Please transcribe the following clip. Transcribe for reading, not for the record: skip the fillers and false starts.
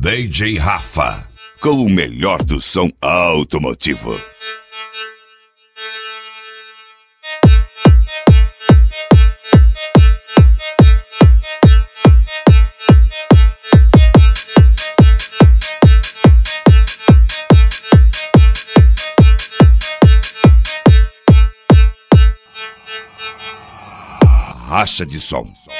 DJ Rafa, com o melhor do som automotivo. Racha de som.